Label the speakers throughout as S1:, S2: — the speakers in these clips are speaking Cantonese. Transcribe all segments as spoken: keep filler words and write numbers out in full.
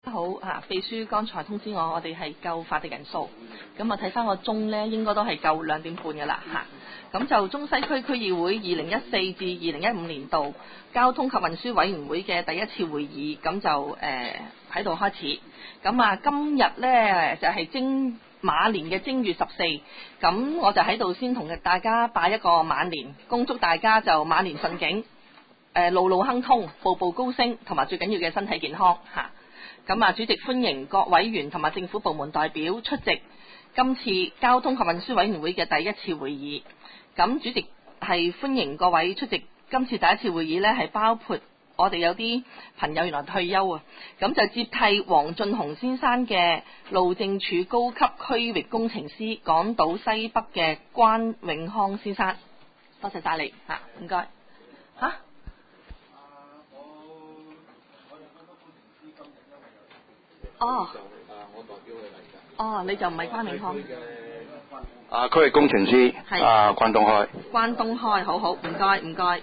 S1: 好啊，秘書剛才通知我，我哋係夠法定人數，咁啊睇翻個鐘呢，應該都係夠兩點半嘅啦嚇。咁就中西區區議會二零一四至二零一五年度交通及運輸委員會嘅第一次會議，咁就誒喺度開始。咁啊，今日呢，就係、是、正馬年嘅正月十四，咁我就喺度先同大家拜一個晚年，恭祝大家就晚年順境，誒路路亨通，步步高升，同埋最緊要嘅身體健康嚇。咁啊，主席歡迎各委員同埋政府部門代表出席今次交通及運輸委員會嘅第一次會議。咁主席係歡迎各位出席今次第一次會議呢，係包括我哋有啲朋友原來退休啊，咁就接替黃俊雄先生嘅路政署高級區域工程師港島西北嘅關永康先生，多謝晒你嚇，唔該嚇。哦，哦，你就唔係關永康。
S2: 啊，區域工程師，啊，關東開。
S1: 關東開，好好，唔該唔該，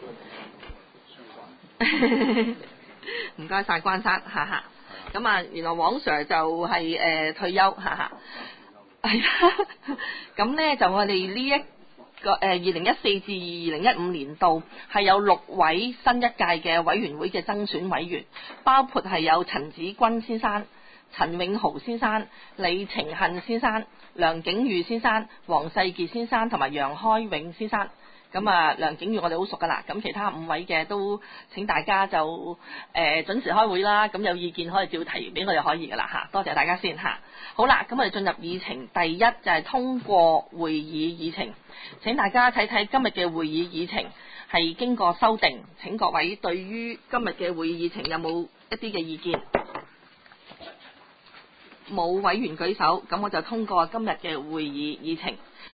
S1: 唔該晒關生，哈哈。咁啊，原來黃 Sir 就係、是、誒、呃、退休，哈哈。係啦，咁咧就我哋呢一個誒二零一四至二零一五年度係有六位新一屆嘅委員會嘅增選委員，包括係有陳子君先生、陳永豪先生、李晴恨先生、梁景裕先生、黃世傑先生同埋楊開永先生。咁啊，梁景裕我哋好熟噶啦，咁其他五位嘅都請大家就誒、呃、準時開會啦，咁有意見可以照提俾我哋可以噶啦嚇，多謝大家先嚇。好啦，咁我哋進入議程，第一就係通過會議議程。請大家睇睇今日嘅會議議程係經過修訂，請各位對於今日嘅會議議程有冇一啲嘅意見？冇委員舉手，咁我就通過今日嘅會議議程。